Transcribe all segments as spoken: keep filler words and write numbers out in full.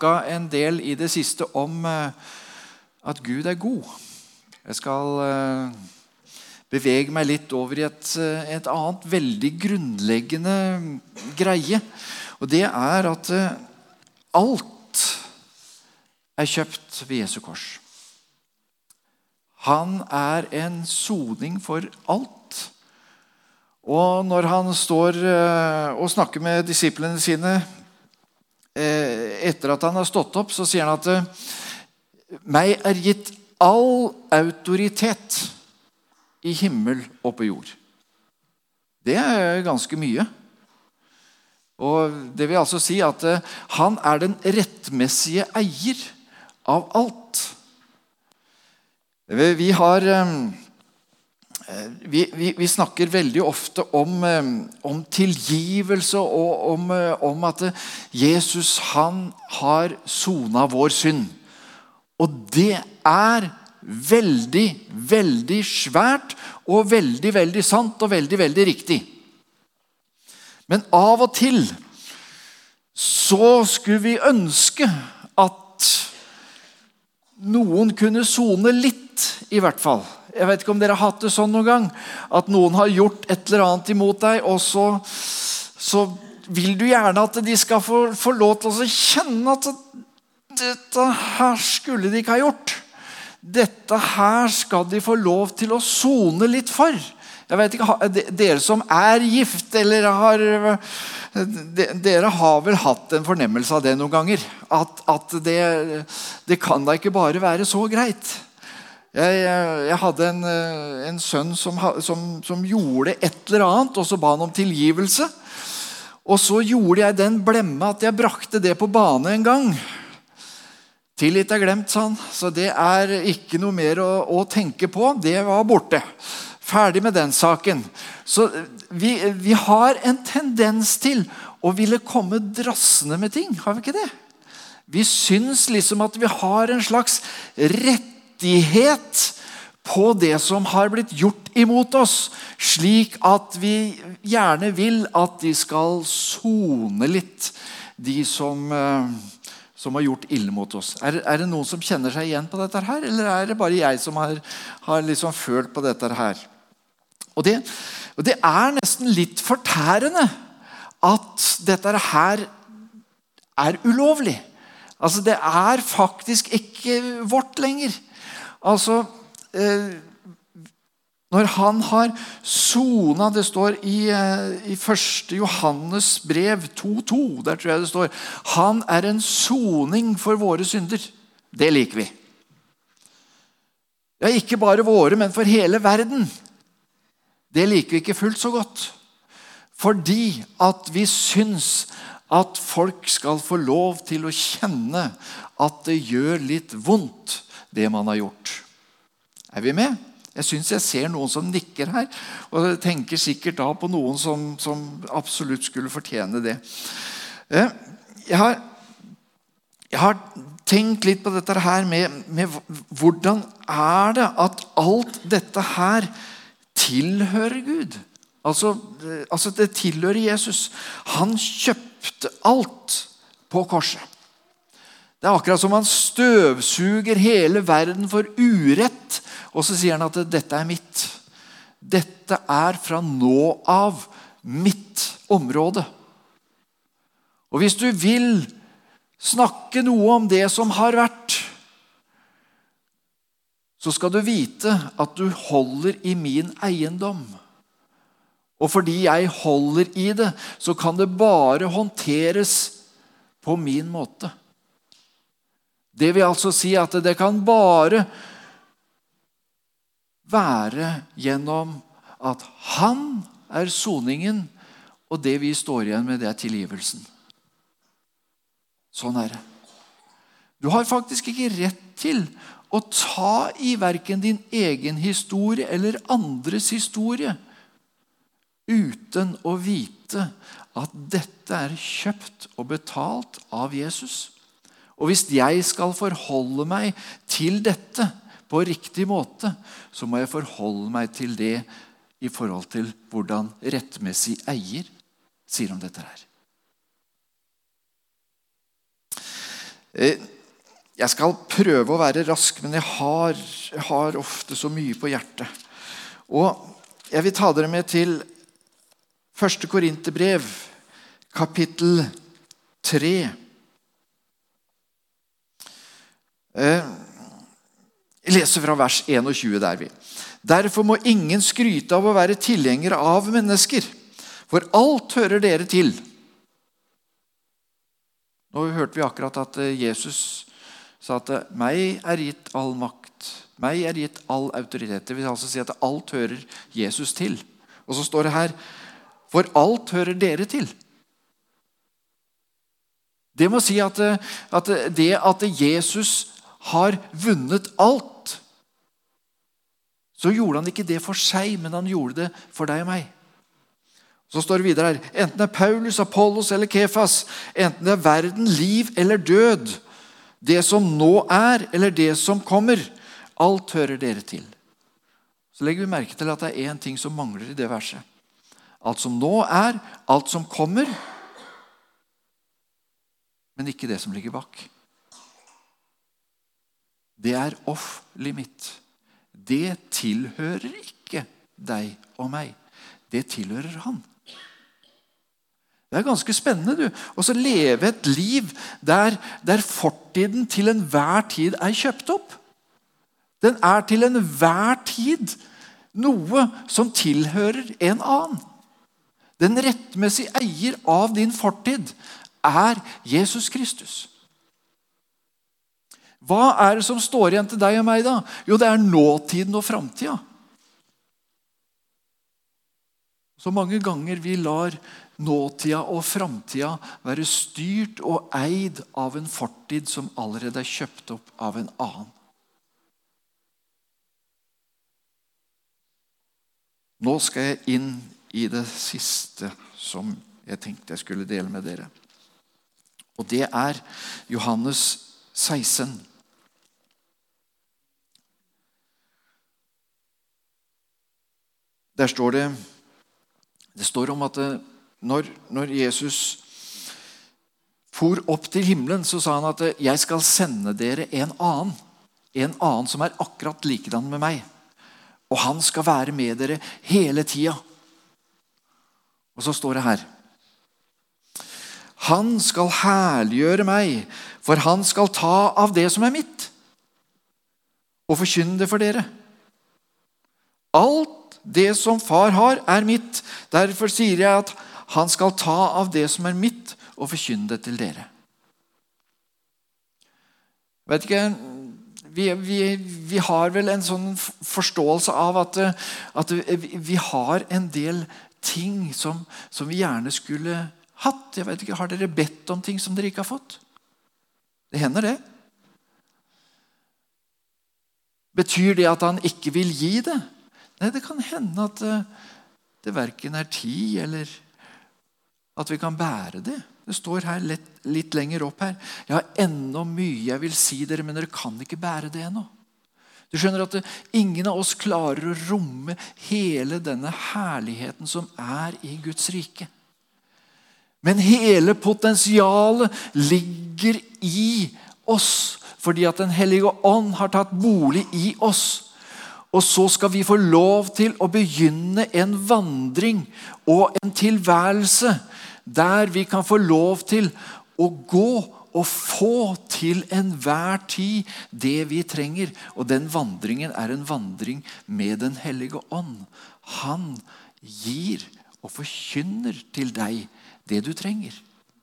snakket en del i det siste om at Gud er god. Jeg skal bevege meg litt over i et, et annet veldig grunnleggende greie. Og det er at alt er kjøpt ved Jesu kors. Han er en soning for alt. Og når han står og snakker med disiplene sine etter at han har stått opp, så sier han at meg er gitt all autoritet i himmel og på jord. Det er ganske mye. Og det vil altså si at han er den rettmessige eier av alt. Vi har vi, vi, vi snakker veldig ofte om, om tilgivelse og om, om at Jesus han har sonet vår synd. Og det er veldig, veldig svært og veldig, veldig sant og veldig, veldig riktig. Men av og til så skulle vi ønske at noen kunne sone litt, i hvert fall. Jeg vet ikke om dere har hatt det sånn noen gang, at noen har gjort et eller annet imot deg, og så, så vil du gjerne at de skal få, få lov til å kjenne at dette her skulle de ikke ha gjort. Dette her skal de få lov til å sone litt for. Jeg vet ikke, dere som er gift, eller har, dere har vel hatt en fornemmelse av det noen ganger, at, at det, det kan da ikke bare være så greit. Jeg, jeg hadde en, en sønn som, som, som gjorde et eller annet, og så ba han om tilgivelse. Og så gjorde jeg den blemme at jeg brakte det på bane en gang. Tilgitt er glemt, sa han. Så det er ikke noe mer å, å tenke på. Det var borte. Ferdig med den saken. Så vi, vi har en tendens til å ville komme drassende med ting. Har vi ikke det? Vi syns liksom at vi har en slags rett på det som har blitt gjort imot oss, slik at vi gjerne vil at de skal sone litt, de som, som har gjort ille mot oss. Er, er det noen som kjenner seg igjen på dette her, eller er det bare jeg som har, har liksom følt på dette her? Og det, og det er nesten litt fortærende at dette her er ulovlig. Altså, det er faktisk ikke vårt lenger. Altså, eh, når han har sonet, det står i, eh, i første Johannes brev to to, der tror jeg det står, han er en soning for våre synder. Det liker vi. Ja, ikke bare våre, men for hele verden. Det liker vi ikke fullt så godt. Fordi at vi syns at folk skal få lov til å kjenne at det gjør litt vondt, det man har gjort. Er vi med? Jeg synes jeg ser noen som nikker her, og jeg tenker sikkert da på noen som, som absolutt skulle fortjene det. Jeg har, jeg har tenkt litt på dette her med, med hvordan er det at alt dette her tilhører Gud? Altså, altså det tilhører Jesus. Han kjøpte alt på korset. Det er akkurat som han støvsuger hele verden for urett, og så sier han at dette er mitt. Dette er fra nå av mitt område. Og hvis du vil snakke noe om det som har vært, så skal du vite at du holder i min eiendom. Og fordi jeg holder i det, så kan det bare håndteres på min måte. Det vil altså si at det kan bare være gjennom at han er soningen, og det vi står igjen med, det er tilgivelsen. Sånn er det. Du har faktisk ikke rett til å ta i hverken din egen historie eller andres historie uten å vite at dette er kjøpt og betalt av Jesus. Og hvis jeg skal forholde meg til dette på riktig måte, så må jeg forholde meg til det i forhold til hvordan rettmessig eier sier om dette her. Jeg skal prøve å være rask, men jeg har, jeg har ofte så mye på hjertet. Og jeg vil ta dere med til første Korinterbrev, kapittel tre. Jeg leser fra vers tjueen der vi. Derfor må ingen skryte av å være tilhenger av mennesker, for alt hører dere til. Nå hørte vi akkurat at Jesus sa at meg er gitt all makt, meg er gitt all autoritet. Det vil altså si at alt hører Jesus til. Og så står det her, for alt hører dere til. Det må si at, at det at Jesus har vunnet alt, så gjorde han ikke det for seg, men han gjorde det for deg og meg. Så står det videre her, enten det er Paulus, Apollos eller Kefas, enten det er verden, liv eller død, det som nå er eller det som kommer, alt hører dere til. Så legger vi merke til at det er en ting som mangler i det verset. Alt som nå er, alt som kommer, men ikke det som ligger bak. Det er off limit. Det tilhører ikke deg og meg. Det tilhører han. Det er ganske spennende, du. Og så leve et liv der, der fortiden til enhver tid er kjøpt opp. Den er til enhver tid noe som tilhører en annen. Den rettmessige eier av din fortid er Jesus Kristus. Hva er det som står igjen til deg og meg da? Jo, det er nåtiden og fremtiden. Så mange ganger vi lar nåtiden og fremtiden være styrt og eid av en fortid som allerede er kjøpt opp av en annen. Nå skal jeg inn i det siste som jeg tenkte jeg skulle dele med dere. Og det er Johannes seksten. Der står det, det står om at når, når Jesus for opp til himmelen, så sa han at jeg skal sende dere en annen, en annen som er akkurat likedan med meg. Og han skal være med dere hele tida. Og så står det her, han skal herliggjøre meg, for han skal ta av det som er mitt, og forkynne det for dere. Alt det som far har, er mitt. Derfor sier jeg at han skal ta av det som er mitt, og forkynne det til dere. Vet ikke, vi, vi, vi har vel en sånn forståelse av at, at vi har en del ting som, som vi gjerne skulle hatt. Jeg vet ikke, har dere bedt om ting som dere ikke har fått? Det hender det. Betyr det at han ikke vil gi det? Nei, det kan hende at det hverken er tid, eller at vi kan bære det. Det står her litt, litt lenger opp her. Jeg har enda mye jeg vil si dere, men dere kan ikke bære det ennå. Du skjønner at det, ingen av oss klarer å romme hele denne herligheten som er i Guds rike. Men hele potensialet ligger i oss, fordi at den hellige ånd har tatt bolig i oss. Og så skal vi få lov til å begynne en vandring og en tilværelse der vi kan få lov til å gå og få til enhver tid det vi trenger. Og den vandringen er en vandring med den hellige ånd. Han gir og forkynner til deg det du trenger.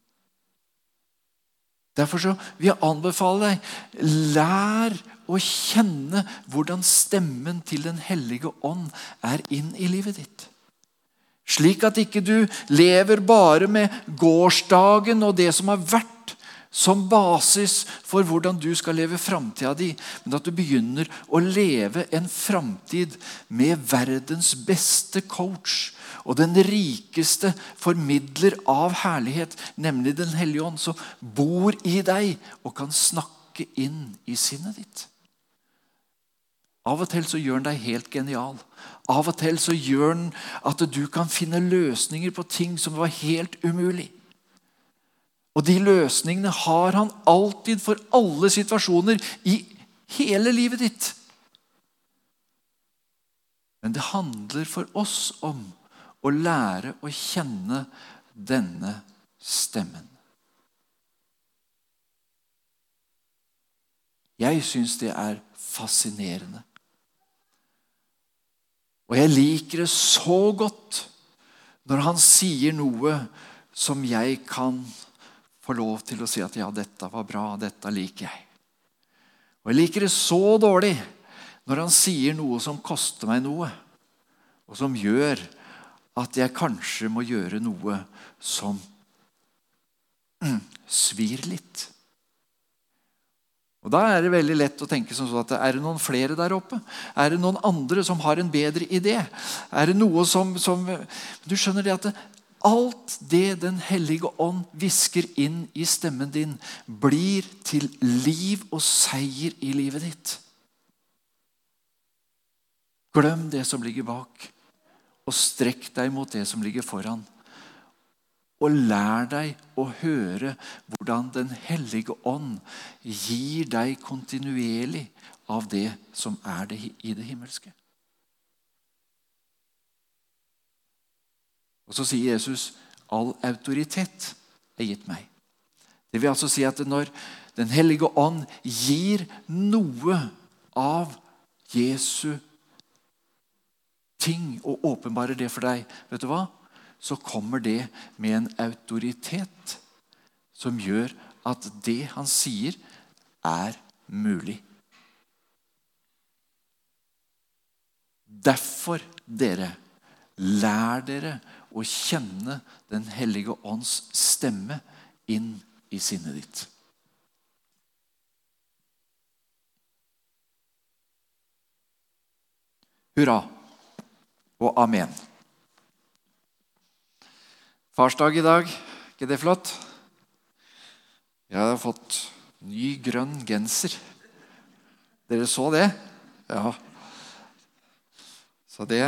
Derfor så vil jeg anbefale deg, lær å kjenne hvordan stemmen til den hellige ånd er inn i livet ditt. Slik at ikke du lever bare med gårsdagen og det som har vært som basis for hvordan du skal leve fremtiden din, men at du begynner å leve en fremtid med verdens beste coach og den rikeste formidler av herlighet, nemlig den hellige ånd, som bor i deg og kan snakke inn i sinnet ditt. Av og til så gjør han deg helt genial. Av og til så gjør han at du kan finne løsninger på ting som var helt umulig. Og de løsningene har han alltid for alle situasjoner i hele livet ditt. Men det handler for oss om å lære å kjenne denne stemmen. Jeg synes det er fascinerende. Og jeg liker det så godt når han sier noe som jeg kan få lov til å si at ja, dette var bra, dette liker jeg. Og jeg liker det så dårlig når han sier noe som koster meg noe, og som gjør at jeg kanskje må gjøre noe som mm, svir litt. Og da er det veldig lett å tenke som sånn at er det noen flere der oppe? Er det noen andre som har en bedre idé? Er det noe som... som du skjønner det at det, alt det Den hellige ånd visker inn i stemmen din, blir til liv og seier i livet ditt. Glem det som ligger bak, og strekk deg mot det som ligger foran. Og lær deg å høre hvordan Den hellige ånd gir deg kontinuerlig av det som er det i det himmelske. Og så sier Jesus, all autoritet er gitt meg. Det vil altså si at når Den hellige ånd gir noe av Jesu ting og åpenbarer det for deg, vet du hva? Så kommer det med en autoritet som gjør at det han sier er mulig. Derfor, dere, lær dere å kjenne Den hellige ånds stemme inn i sinnet ditt. Hurra og amen. Farsdag i dag, ikke det flott? Jeg har fått ny grønn genser. Dere så det? Ja. Så det